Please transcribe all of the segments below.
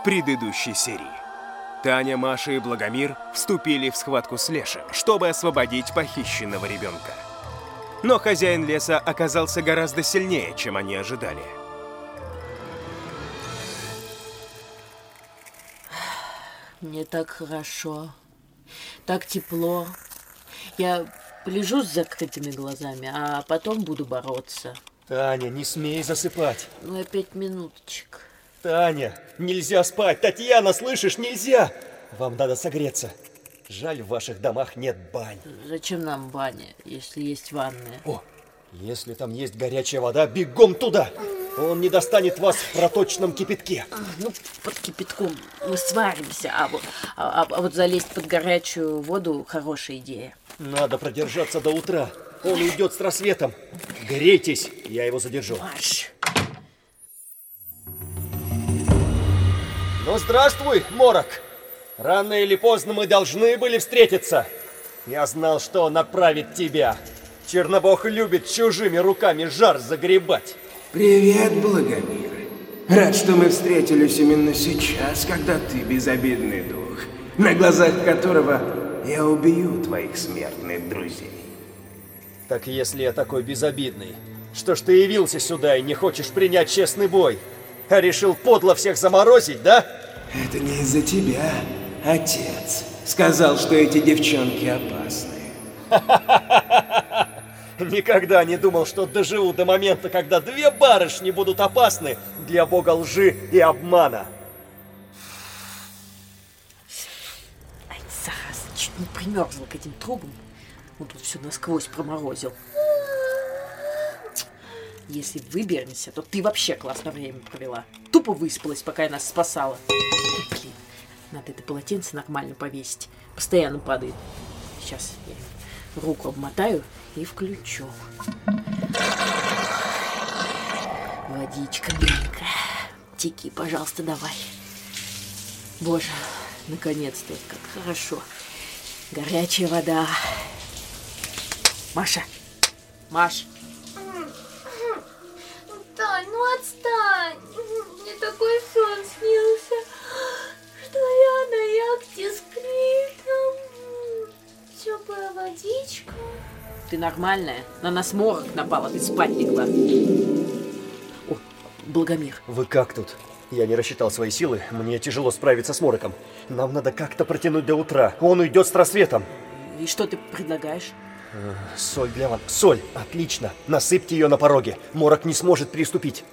в предыдущей серии. Таня, Маша и Благомир вступили в схватку с Лешим, чтобы освободить похищенного ребенка. Но хозяин леса оказался гораздо сильнее, чем они ожидали. Мне так хорошо, так тепло. Я полежу с закрытыми глазами, а потом буду бороться. Таня, не смей засыпать. Ну, 5 минуточек. Таня, нельзя спать. Татьяна, слышишь, нельзя. Вам надо согреться. Жаль, в ваших домах нет бань. Зачем нам баня, если есть ванная? О, если там есть горячая вода, бегом туда. Он не достанет вас в проточном кипятке. Ну, под кипятком мы сваримся, а вот залезть под горячую воду – хорошая идея. Надо продержаться до утра. Он уйдет с рассветом. Грейтесь, я его задержу. Маш! Ну, здравствуй, Морок. Рано или поздно мы должны были встретиться. Я знал, что он направит тебя. Чернобог любит чужими руками жар загребать. Привет, Благомир. Рад, что мы встретились именно сейчас, когда ты безобидный дух, на глазах которого я убью твоих смертных друзей. Так если я такой безобидный, что ж ты явился сюда и не хочешь принять честный бой? А решил подло всех заморозить, да? Это не из-за тебя. Отец сказал, что эти девчонки опасны. Никогда не думал, что доживу до момента, когда 2 барышни будут опасны для бога лжи и обмана. Ай, зараза, чуть не примерзла к этим трубам. Он тут все насквозь проморозил. Если выберемся, то ты вообще классно время провела. Тупо выспалась, пока я нас спасала. Блин, надо это полотенце нормально повесить. Постоянно падает. Сейчас я руку обмотаю и включу. Водичка миленькая. Теки, пожалуйста, давай. Боже, наконец-то, как хорошо. Горячая вода. Маша! Маш! Тань, ну отстань. Мне такой сон снился, что я на яхте с Критом. Теплая водичка. Ты нормальная? На нас морок напал, а ты спать легла. О, Благомир. Вы как тут? Я не рассчитал свои силы, мне тяжело справиться с мороком. Нам надо как-то протянуть до утра, он уйдет с рассветом. И что ты предлагаешь? Соль для вас. Соль, отлично. Насыпьте ее на пороге. Морок не сможет приступить.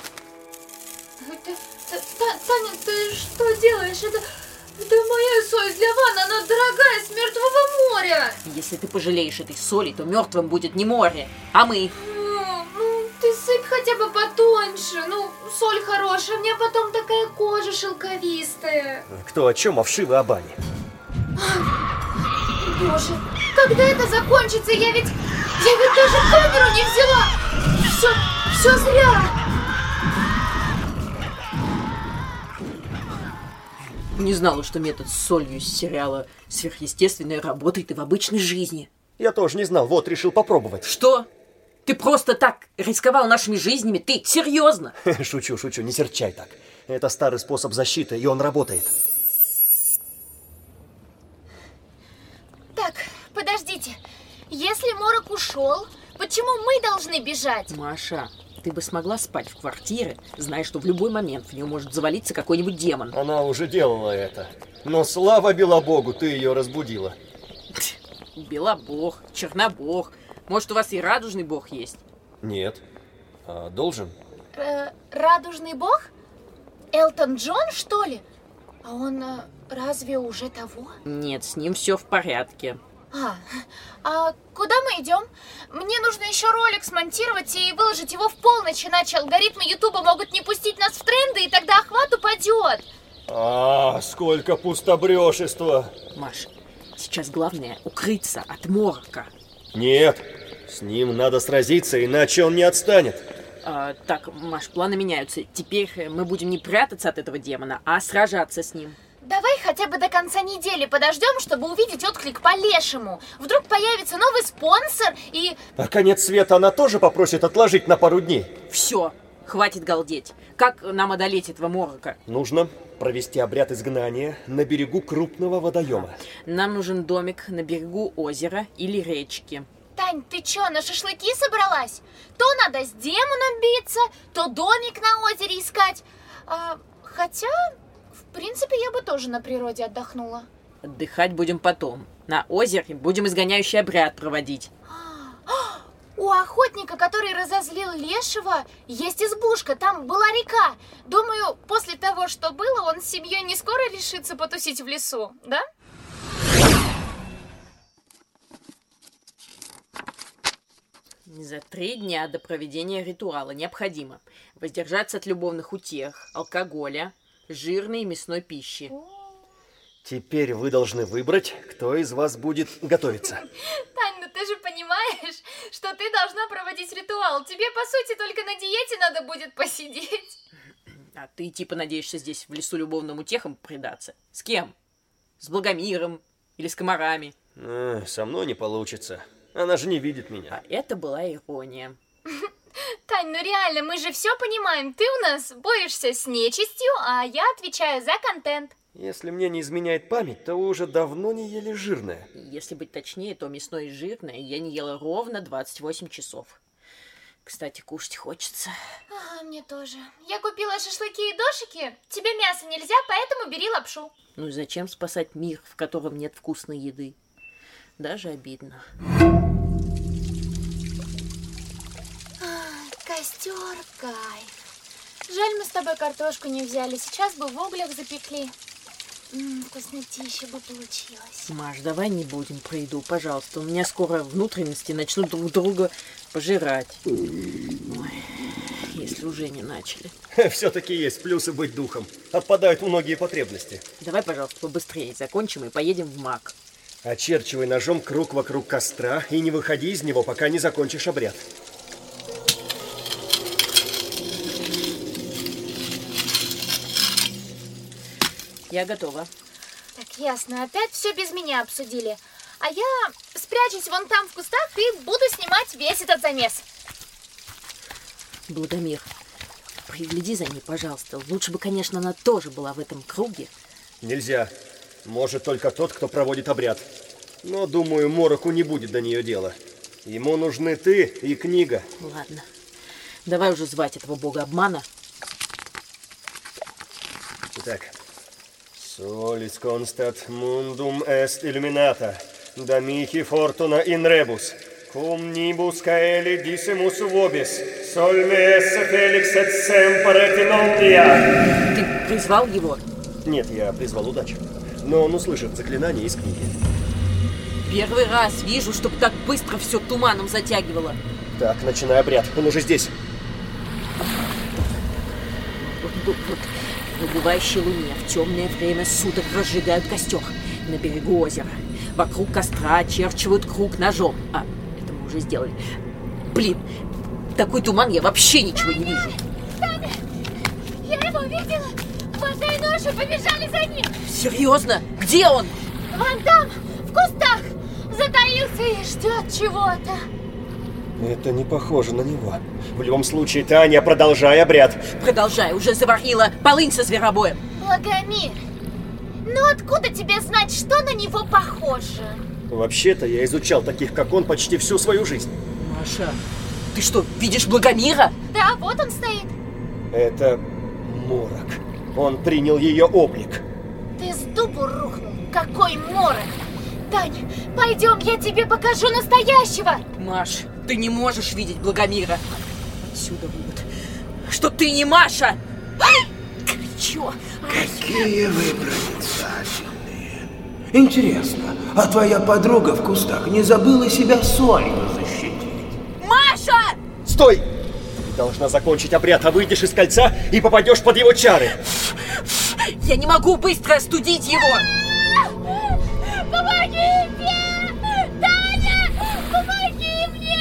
Таня, ты что делаешь? Это моя соль для ванны, она дорогая, с Мертвого моря. Если ты пожалеешь этой соли, то мертвым будет не море, а мы. Ну, ты сыпь хотя бы потоньше. Ну, соль хорошая, у меня потом такая кожа шелковистая. Кто о чем, а вши вы о бане. Боже, когда это закончится? Я ведь даже камеру не взяла. Все зря. Не знала, что метод с солью из сериала «Сверхъестественное» работает и в обычной жизни. Я тоже не знал, вот, решил попробовать. Что? Ты просто так рисковал нашими жизнями? Ты серьезно? Шучу, не серчай так. Это старый способ защиты, и он работает. Так, подождите. Если Морок ушел, почему мы должны бежать? Маша, ты бы смогла спать в квартире, зная, что в любой момент в нее может завалиться какой-нибудь демон. Она уже делала это. Но слава Белобогу, ты ее разбудила. Белобог, Чернобог. Может, у вас и радужный бог есть? Нет. А должен? Радужный бог? Элтон Джон, что ли? А он разве уже того? Нет, с ним все в порядке. А куда мы идем? Мне нужно еще ролик смонтировать и выложить его в полночь, иначе алгоритмы Ютуба могут не пустить нас в тренды, и тогда охват упадет. Сколько пустобрешества. Маш, сейчас главное укрыться от морока. Нет, с ним надо сразиться, иначе он не отстанет. Так, Маш, планы меняются. Теперь мы будем не прятаться от этого демона, а сражаться с ним. Давай хотя бы до конца недели подождем, чтобы увидеть отклик по Лешему. Вдруг появится новый спонсор и... А конец света она тоже попросит отложить на пару дней? Все, Хватит галдеть. Как нам одолеть этого морока? Нужно провести обряд изгнания на берегу крупного водоема. Нам нужен домик на берегу озера или речки. Тань, ты чё, на шашлыки собралась? То надо с демоном биться, то домик на озере искать. Хотя, в принципе, я бы тоже на природе отдохнула. Отдыхать будем потом. На озере будем изгоняющий обряд проводить. У охотника, который разозлил лешего, есть избушка, там была река. Думаю, после того, что было, он с семьей не скоро решится потусить в лесу, да? За 3 дня до проведения ритуала необходимо воздержаться от любовных утех, алкоголя, жирной и мясной пищи. Теперь вы должны выбрать, кто из вас будет готовиться. Тань, ну ты же понимаешь, что ты должна проводить ритуал. Тебе, по сути, только на диете надо будет посидеть. А ты типа надеешься здесь в лесу любовным утехам предаться? С кем? С Благомиром или с комарами? Со мной не получится. Она же не видит меня. А это была ирония. Тань, ну реально, мы же все понимаем. Ты у нас борешься с нечистью, а я отвечаю за контент. Если мне не изменяет память, то вы уже давно не ели жирное. Если быть точнее, то мясное и жирное я не ела ровно 28 часов. Кстати, кушать хочется. Ага, мне тоже. Я купила шашлыки и дошики. Тебе мясо нельзя, поэтому бери лапшу. Ну и зачем спасать мир, в котором нет вкусной еды? Даже обидно. Костер, кайф. Жаль, мы с тобой картошку не взяли. Сейчас бы в углях запекли. Вкуснотища бы получилось. Маш, давай не будем про еду, пожалуйста. У меня скоро внутренности начнут друг друга пожирать. Ой, если уже не начали. Все-таки есть плюсы быть духом. Отпадают многие потребности. Давай, пожалуйста, побыстрее закончим и поедем в МАК. Очерчивай ножом круг вокруг костра и не выходи из него, пока не закончишь обряд. Я готова. Так, ясно. Опять все без меня обсудили. А я спрячусь вон там в кустах и буду снимать весь этот замес. Благомир, пригляди за ней, пожалуйста. Лучше бы, конечно, она тоже была в этом круге. Нельзя. Может только тот, кто проводит обряд. Но, думаю, Мороку не будет до нее дела. Ему нужны ты и книга. Ладно. Давай уже звать этого бога обмана. Итак. Solis constat mundum est illuminata, da mihi fortuna in rebus, cum nibus caeli disemus vobis, sol me esse felix et semper et in omnia. Ты призвал его? Нет, я призвал удачу. Но он услышит заклинание из книги. Первый раз вижу, чтобы так быстро все туманом затягивало. Так, начинай обряд. Он уже здесь. В убывающей луне в темное время суток разжигают костер на берегу озера. Вокруг костра очерчивают круг ножом. А, это мы уже сделали. Блин, такой туман, я вообще ничего не вижу. Таня, я его видела. Хватай нож и побежали за ним. Серьезно? Где он? Вон там, в кустах. Затаился и ждет чего-то. Это не похоже на него. В любом случае, Таня, продолжай обряд. Продолжай, уже заварила полынь со зверобоем. Благомир, ну откуда тебе знать, что на него похоже? Вообще-то я изучал таких, как он, почти всю свою жизнь. Маша, ты что, видишь Благомира? Да, вот он стоит. Это Морок. Он принял ее облик. Ты с дубу рухнул. Какой Морок! Тань, пойдем, я тебе покажу настоящего. Маш, ты не можешь видеть Благомира. Отсюда вывод, что ты не Маша. Горячо. Какие вы проницательные. Интересно, а твоя подруга в кустах не забыла себя солью защитить? Маша! Стой! Ты должна закончить обряд, а выйдешь из кольца и попадешь под его чары. Я не могу быстро остудить его. Помогите! Таня, помоги мне!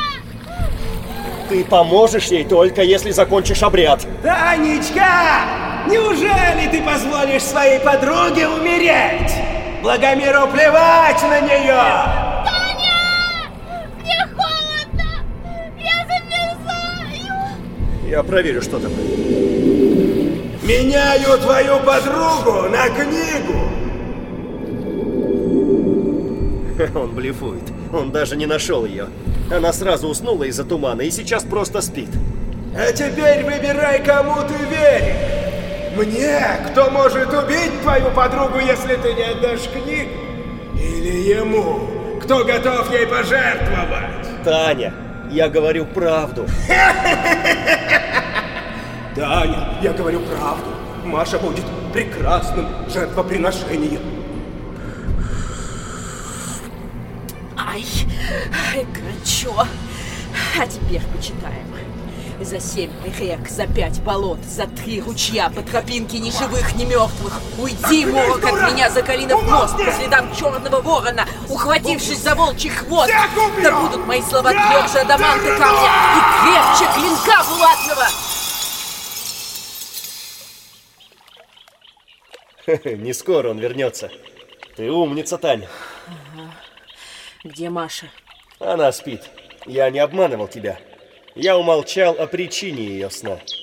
Ты поможешь ей только если закончишь обряд. Танечка! Неужели ты позволишь своей подруге умереть? Благомиру плевать на нее! Таня! Мне холодно! Я замерзаю! Я проверю, что там. Меняю твою подругу на книгу! Он блефует. Он даже не нашел ее. Она сразу уснула из-за тумана и сейчас просто спит. А теперь выбирай, кому ты веришь. Мне, кто может убить твою подругу, если ты не отдашь книгу? Или ему, кто готов ей пожертвовать? Таня, я говорю правду. Таня, я говорю правду. Маша будет прекрасным жертвоприношением. Ай, горячо. А теперь почитаем. За 7 рек, за 5 болот, за 3 ручья, по тропинке ни живых, ни мертвых. Уйди, морок, от меня за Калинов мост, по следам черного ворона, ухватившись за волчий хвост. Да будут мои слова тверже адаманта камня и крепче клинка булатного. Не скоро он вернется. Ты умница, Таня. Где Маша? Она спит. Я не обманывал тебя. Я умолчал о причине ее сна.